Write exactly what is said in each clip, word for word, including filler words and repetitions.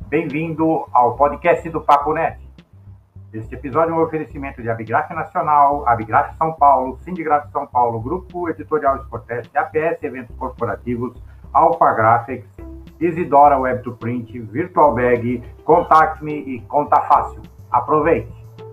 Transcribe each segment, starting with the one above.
Bem-vindo ao podcast do Papo Net. Este episódio é um oferecimento de Abigraf Nacional, Abigraf São Paulo, Sindigraf São Paulo, Grupo Editorial Sportest, A P S Eventos Corporativos, Alpha Graphics, Isidora Web to Print, Virtual Bag, Contact Me e Conta Fácil. Aproveite!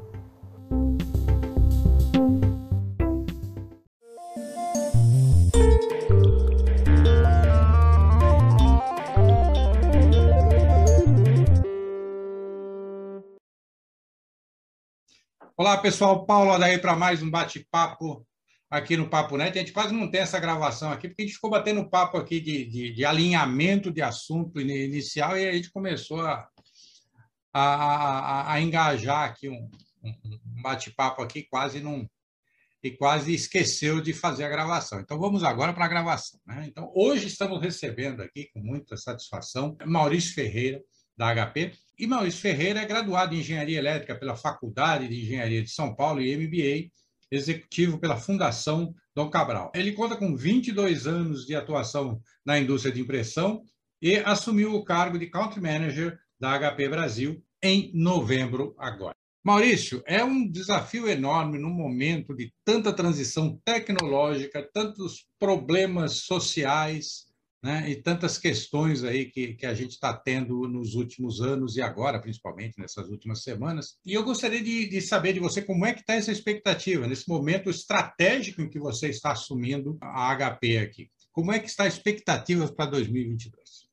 Olá, pessoal. Paulo daí para mais um bate-papo aqui no Papo Net. A gente quase não tem essa gravação aqui, porque a gente ficou batendo papo aqui de, de, de alinhamento de assunto inicial e a gente começou a, a, a, a engajar aqui um, um bate-papo aqui quase não, e quase esqueceu de fazer a gravação. Então, vamos agora para a gravação, né? Então, hoje estamos recebendo aqui, com muita satisfação, Maurício Ferreira, da H P. E Maurício Ferreira é graduado em Engenharia Elétrica pela Faculdade de Engenharia de São Paulo e M B A executivo pela Fundação Dom Cabral. Ele conta com vinte e dois anos de atuação na indústria de impressão e assumiu o cargo de Country Manager da H P Brasil em novembro agora. Maurício, é um desafio enorme no momento de tanta transição tecnológica, tantos problemas sociais, né, e tantas questões aí que, que a gente está tendo nos últimos anos e agora, principalmente nessas últimas semanas. E eu gostaria de, de saber de você como é que está essa expectativa, nesse momento estratégico em que você está assumindo a H P aqui. Como é que está a expectativa para dois mil e vinte e dois?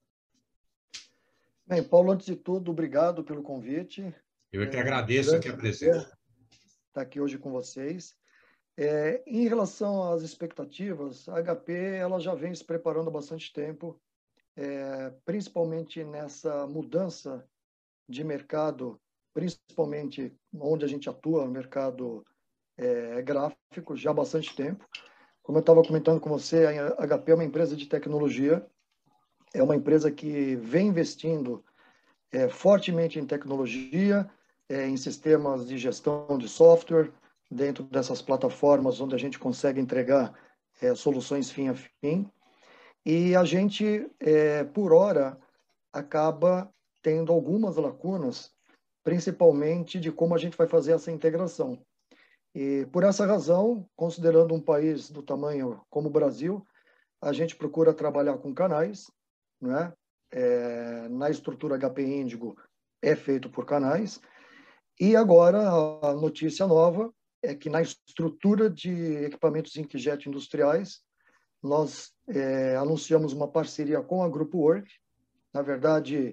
Bem, Paulo, antes de tudo, obrigado pelo convite. Eu é que agradeço aqui a presença. Estar aqui hoje com vocês. É, em relação às expectativas, a H P ela já vem se preparando há bastante tempo, é, principalmente nessa mudança de mercado, principalmente onde a gente atua, no mercado é, gráfico, já há bastante tempo. Como eu estava comentando com você, a H P é uma empresa de tecnologia, é uma empresa que vem investindo é, fortemente em tecnologia, é, em sistemas de gestão de software, dentro dessas plataformas onde a gente consegue entregar é, soluções fim a fim. E a gente, é, por hora, acaba tendo algumas lacunas, principalmente de como a gente vai fazer essa integração. E por essa razão, considerando um país do tamanho como o Brasil, a gente procura trabalhar com canais, né? É, na estrutura H P Índigo é feito por canais. E agora a notícia nova é que na estrutura de equipamentos inkjet industriais, nós é, anunciamos uma parceria com a Grupo Work. Na verdade,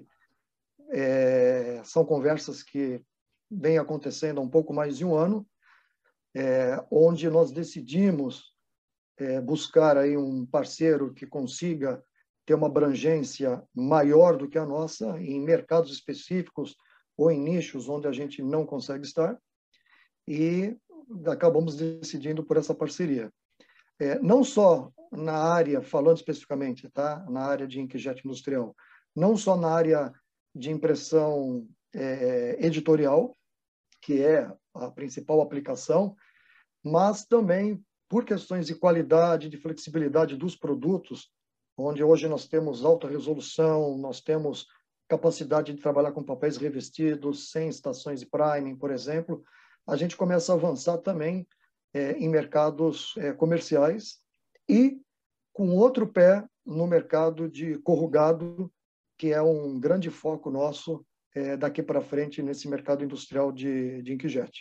é, são conversas que vêm acontecendo há um pouco mais de um ano, é, onde nós decidimos é, buscar aí um parceiro que consiga ter uma abrangência maior do que a nossa em mercados específicos ou em nichos onde a gente não consegue estar. E acabamos decidindo por essa parceria. É, não só na área, falando especificamente, tá? Na área de inkjet industrial, não só na área de impressão é, editorial, que é a principal aplicação, mas também por questões de qualidade, de flexibilidade dos produtos, onde hoje nós temos alta resolução, nós temos capacidade de trabalhar com papéis revestidos, sem estações de priming, por exemplo, a gente começa a avançar também é, em mercados é, comerciais e com outro pé no mercado de corrugado, que é um grande foco nosso é, daqui para frente nesse mercado industrial de, de inkjet.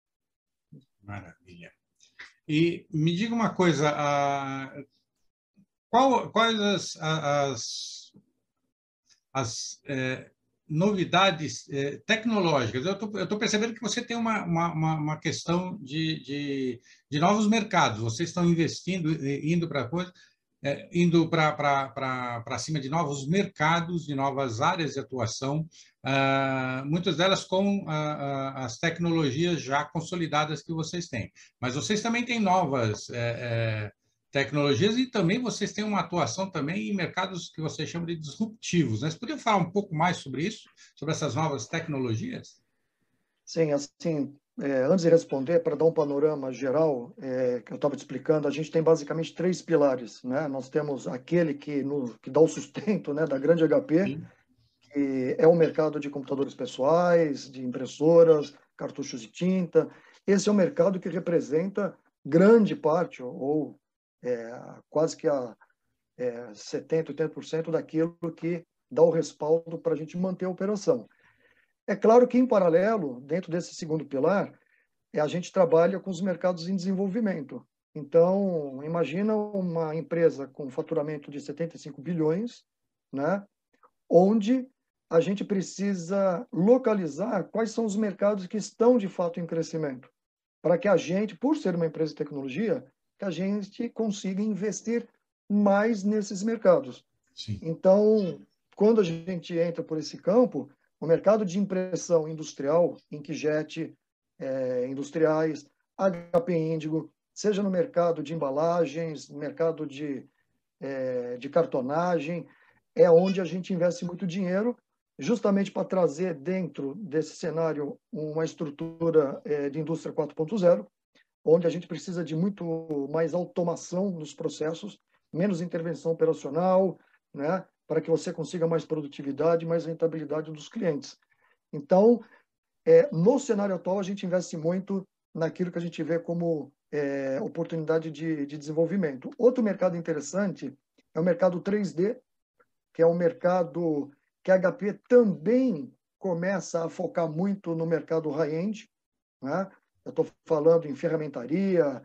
Maravilha. E me diga uma coisa, a... Qual, quais as, as, as é... novidades eh, tecnológicas? Eu estou percebendo que você tem uma, uma, uma questão de, de, de novos mercados. Vocês estão investindo, indo para coisa, eh, indo para cima de novos mercados, de novas áreas de atuação, ah, muitas delas com ah, ah, as tecnologias já consolidadas que vocês têm. Mas vocês também têm novas eh, eh, tecnologias e também vocês têm uma atuação também em mercados que vocês chamam de disruptivos, né? Você poderia falar um pouco mais sobre isso, sobre essas novas tecnologias? Sim, assim, é, antes de responder, para dar um panorama geral, é, que eu estava te explicando, a gente tem basicamente três pilares, né? Nós temos aquele que, no, que dá o sustento, né, da grande H P, Sim. é o mercado de computadores pessoais, de impressoras, cartuchos de tinta. Esse é um mercado que representa grande parte, ou é, quase que a é, setenta por cento, oitenta por cento daquilo que dá o respaldo para a gente manter a operação. É claro que, em paralelo, dentro desse segundo pilar, é, a gente trabalha com os mercados em desenvolvimento. Então, imagina uma empresa com faturamento de setenta e cinco bilhões, né, onde a gente precisa localizar quais são os mercados que estão, de fato, em crescimento, para que a gente, por ser uma empresa de tecnologia, que a gente consiga investir mais nesses mercados. Sim. Então, quando a gente entra por esse campo, o mercado de impressão industrial, inkjet, é, industriais, H P Índigo, seja no mercado de embalagens, no mercado de, é, de cartonagem, é onde a gente investe muito dinheiro, justamente para trazer dentro desse cenário uma estrutura é, de indústria quatro ponto zero, onde a gente precisa de muito mais automação nos processos, menos intervenção operacional, né, para que você consiga mais produtividade, mais rentabilidade dos clientes. Então, é, no cenário atual, a gente investe muito naquilo que a gente vê como é, oportunidade de, de desenvolvimento. Outro mercado interessante é o mercado três D, que é um mercado que a H P também começa a focar muito no mercado high-end, né? Eu estou falando em ferramentaria,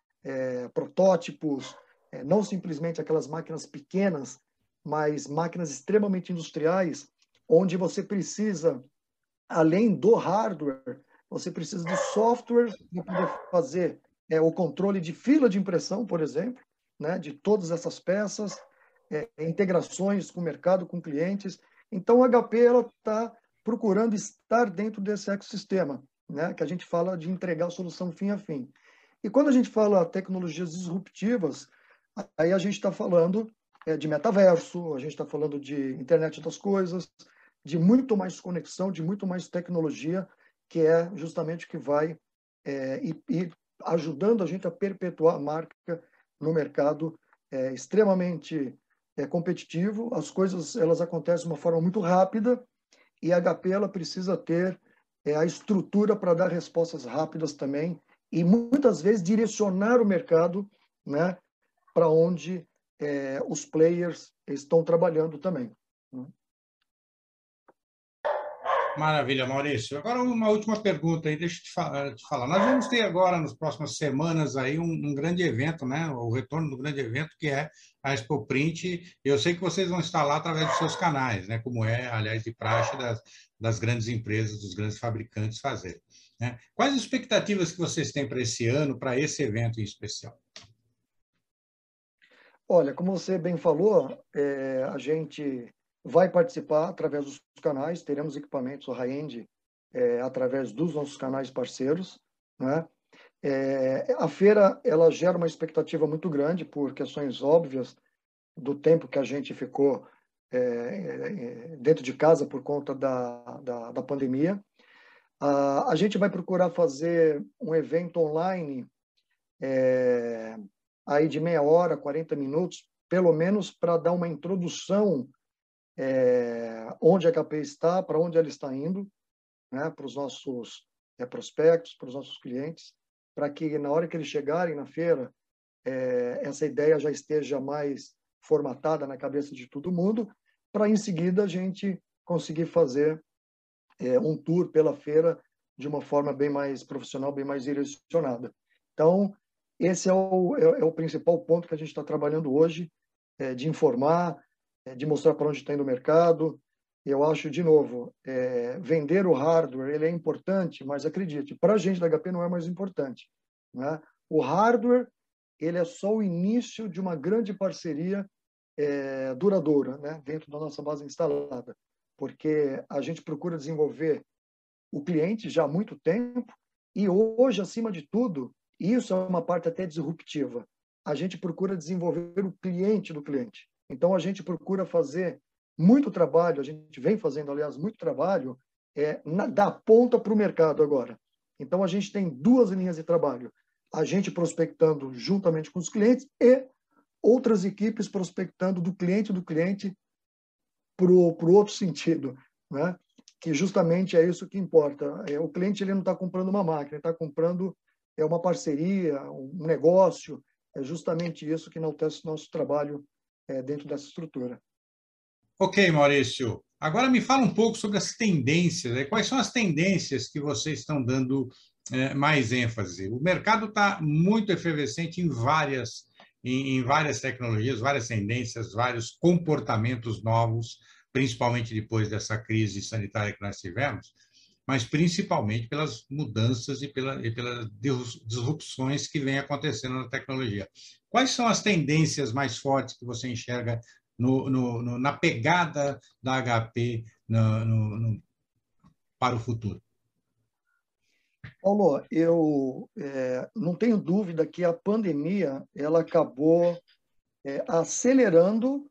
é, protótipos, é, não simplesmente aquelas máquinas pequenas, mas máquinas extremamente industriais, onde você precisa, além do hardware, você precisa de software para poder fazer é, o controle de fila de impressão, por exemplo, né, de todas essas peças, é, integrações com o mercado, com clientes. Então, a H P está procurando estar dentro desse ecossistema, né, que a gente fala de entregar a solução fim a fim. E quando a gente fala tecnologias disruptivas, aí a gente está falando é, de metaverso, a gente está falando de internet das coisas, de muito mais conexão, de muito mais tecnologia, que é justamente o que vai é, ir, ir ajudando a gente a perpetuar a marca no mercado é, extremamente é, competitivo. As coisas elas acontecem de uma forma muito rápida e a H P ela precisa ter é, a estrutura para dar respostas rápidas também e muitas vezes direcionar o mercado, né, para onde é, os players estão trabalhando também. Né? Maravilha, Maurício. Agora uma última pergunta aí, deixa eu te falar. Te falar. Nós vamos ter agora, nas próximas semanas, aí um, um grande evento, né? O retorno do grande evento, que é a Expo Print. Eu sei que vocês vão estar lá através dos seus canais, né? Como é, aliás, de praxe das, das grandes empresas, dos grandes fabricantes fazerem. Né? Quais as expectativas que vocês têm para esse ano, para esse evento em especial? Olha, como você bem falou, é, a gente vai participar através dos canais, teremos equipamentos high-end é, através dos nossos canais parceiros, né? É, a feira ela gera uma expectativa muito grande por questões óbvias do tempo que a gente ficou é, dentro de casa por conta da, da, da pandemia. A, a gente vai procurar fazer um evento online é, aí de meia hora, quarenta minutos, pelo menos para dar uma introdução é, onde a H P está, para onde ela está indo, né, para os nossos é, prospectos, para os nossos clientes, para que na hora que eles chegarem na feira, é, essa ideia já esteja mais formatada na cabeça de todo mundo, para em seguida a gente conseguir fazer é, um tour pela feira de uma forma bem mais profissional, bem mais direcionada. Então, esse é o, é, é o principal ponto que a gente está trabalhando hoje, é, de informar, é, de mostrar para onde está indo o mercado. Eu acho, de novo, é, vender o hardware ele é importante, mas acredite, para a gente da H P não é mais importante. Né? O hardware ele é só o início de uma grande parceria é, duradoura, né? Dentro da nossa base instalada, porque a gente procura desenvolver o cliente já há muito tempo e hoje, acima de tudo, isso é uma parte até disruptiva. A gente procura desenvolver o cliente do cliente. Então, a gente procura fazer muito trabalho, a gente vem fazendo, aliás, muito trabalho é, na, da ponta para o mercado agora. Então, a gente tem duas linhas de trabalho. A gente prospectando juntamente com os clientes e outras equipes prospectando do cliente do cliente para o outro sentido, né? Que justamente é isso que importa. É, o cliente ele não está comprando uma máquina, ele está comprando é, uma parceria, um negócio. É justamente isso que enaltece o nosso trabalho é, dentro dessa estrutura. Ok, Maurício. Agora me fala um pouco sobre as tendências. Né? Quais são as tendências que vocês estão dando é, mais ênfase? O mercado está muito efervescente em várias, em, em várias tecnologias, várias tendências, vários comportamentos novos, principalmente depois dessa crise sanitária que nós tivemos, mas principalmente pelas mudanças e, pela, e pelas disrupções que vêm acontecendo na tecnologia. Quais são as tendências mais fortes que você enxerga no, no, no, na pegada da H P no, no, no, para o futuro? Paulo, eu é, não tenho dúvida que a pandemia ela acabou é, acelerando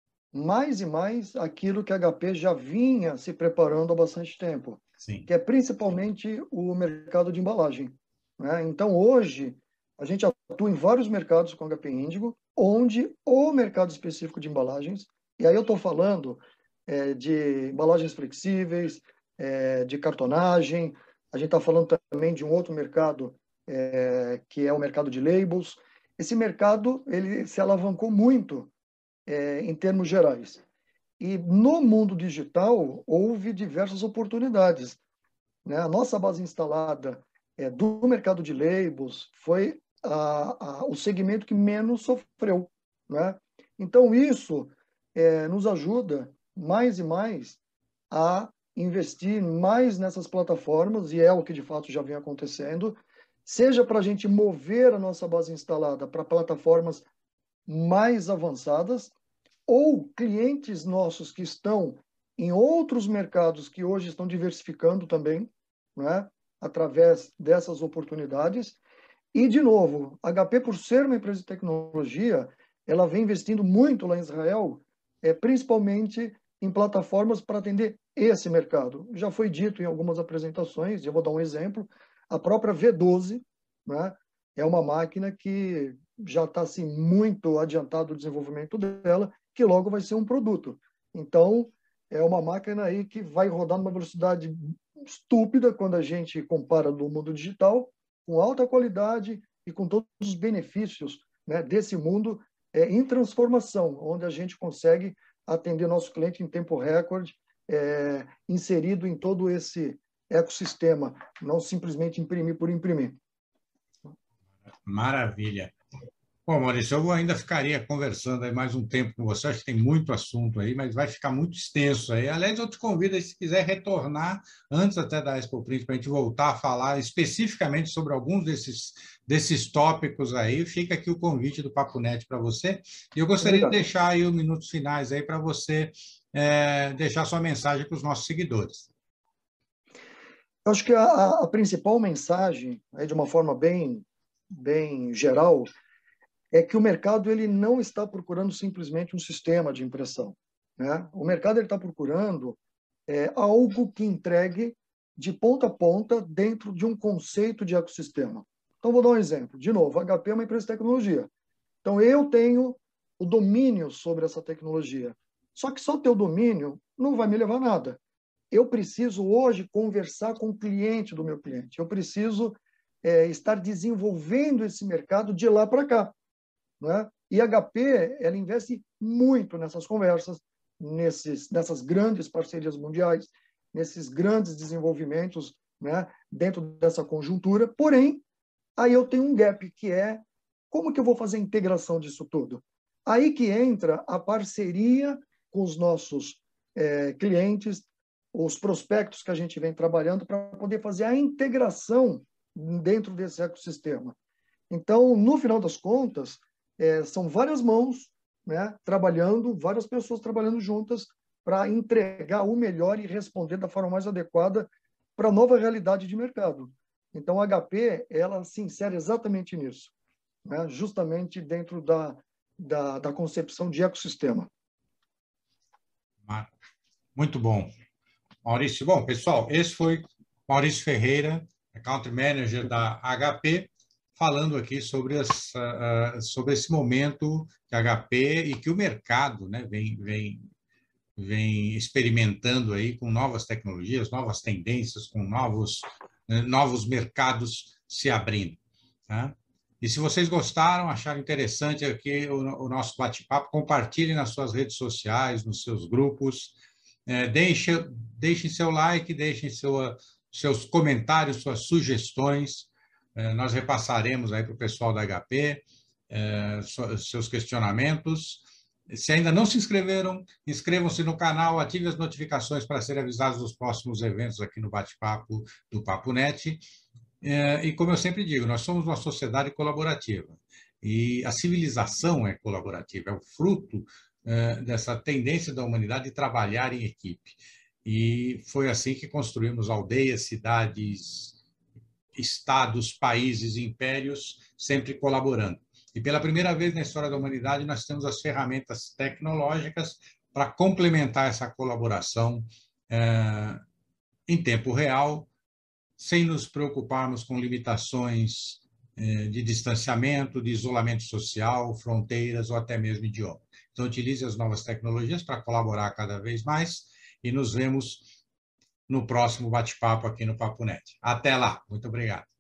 mais e mais aquilo que a H P já vinha se preparando há bastante tempo, Sim. que é principalmente o mercado de embalagem, né? Então, hoje, a gente atua em vários mercados com H P Índigo, onde o mercado específico de embalagens, e aí eu estou falando é, de embalagens flexíveis, é, de cartonagem, a gente está falando também de um outro mercado, é, que é o mercado de labels. Esse mercado ele se alavancou muito é, em termos gerais. E no mundo digital, houve diversas oportunidades, né? A nossa base instalada é, do mercado de labels foi a, a, o segmento que menos sofreu, né? Então, isso é, nos ajuda mais e mais a investir mais nessas plataformas, e é o que de fato já vem acontecendo, seja para a gente mover a nossa base instalada para plataformas mais avançadas, ou clientes nossos que estão em outros mercados que hoje estão diversificando também, né, através dessas oportunidades. E, de novo, a H P, por ser uma empresa de tecnologia, ela vem investindo muito lá em Israel, é, principalmente em plataformas para atender esse mercado. Já foi dito em algumas apresentações, eu vou dar um exemplo, a própria V doze, né, é uma máquina que já está assim, muito adiantado o desenvolvimento dela, que logo vai ser um produto. Então, é uma máquina aí que vai rodar numa velocidade estúpida quando a gente compara no mundo digital, com alta qualidade e com todos os benefícios, né, desse mundo é, em transformação, onde a gente consegue atender nosso cliente em tempo recorde, é, inserido em todo esse ecossistema, não simplesmente imprimir por imprimir. Maravilha. Bom, Maurício, eu ainda ficaria conversando aí mais um tempo com você, acho que tem muito assunto aí, mas vai ficar muito extenso aí. Aliás, eu te convido aí, se quiser retornar, antes até da Expo Print, para a gente voltar a falar especificamente sobre alguns desses, desses tópicos aí, fica aqui o convite do Papo Net para você. E eu gostaria Obrigado. de deixar aí os minutos finais aí para você é, deixar sua mensagem para os nossos seguidores. Eu acho que a, a principal mensagem, aí de uma forma bem, bem geral, é que o mercado ele não está procurando simplesmente um sistema de impressão, né? O mercado ele está procurando é, algo que entregue de ponta a ponta dentro de um conceito de ecossistema. Então, vou dar um exemplo. De novo, a H P é uma empresa de tecnologia. Então, eu tenho o domínio sobre essa tecnologia. Só que só ter o domínio não vai me levar a nada. Eu preciso hoje conversar com o cliente do meu cliente. Eu preciso é, estar desenvolvendo esse mercado de lá para cá. Né? E a H P ela investe muito nessas conversas, nesses, nessas grandes parcerias mundiais, nesses grandes desenvolvimentos, né, dentro dessa conjuntura. Porém, aí eu tenho um gap, que é como que eu vou fazer a integração disso tudo? Aí que entra a parceria com os nossos é, clientes, os prospectos que a gente vem trabalhando para poder fazer a integração dentro desse ecossistema. Então, no final das contas, É, são várias mãos, né, trabalhando, várias pessoas trabalhando juntas para entregar o melhor e responder da forma mais adequada para a nova realidade de mercado. Então, a H P ela se insere exatamente nisso, né, justamente dentro da, da, da concepção de ecossistema. Muito bom. Maurício, bom, pessoal, esse foi Maurício Ferreira, Country Manager da H P, falando aqui sobre, essa, sobre esse momento que a H P e que o mercado, né, vem, vem vem experimentando aí com novas tecnologias, novas tendências, com novos, novos mercados se abrindo. Tá? E se vocês gostaram, acharam interessante aqui o, o nosso bate-papo, compartilhem nas suas redes sociais, nos seus grupos, é, deixem, deixem seu like, deixem seu, seus comentários, suas sugestões, é, nós repassaremos aí para o pessoal da H P, é, seus questionamentos. Se ainda não se inscreveram, inscrevam-se no canal, ativem as notificações para serem avisados dos próximos eventos aqui no bate-papo do PapoNet. É, e como eu sempre digo, nós somos uma sociedade colaborativa e a civilização é colaborativa, é o fruto é, dessa tendência da humanidade de trabalhar em equipe. E foi assim que construímos aldeias, cidades, estados, países, impérios, sempre colaborando. E pela primeira vez na história da humanidade, nós temos as ferramentas tecnológicas para complementar essa colaboração é, em tempo real, sem nos preocuparmos com limitações é, de distanciamento, de isolamento social, fronteiras ou até mesmo idioma. Então, utilize as novas tecnologias para colaborar cada vez mais e nos vemos no próximo bate-papo aqui no PapoNet. Até lá. Muito obrigado.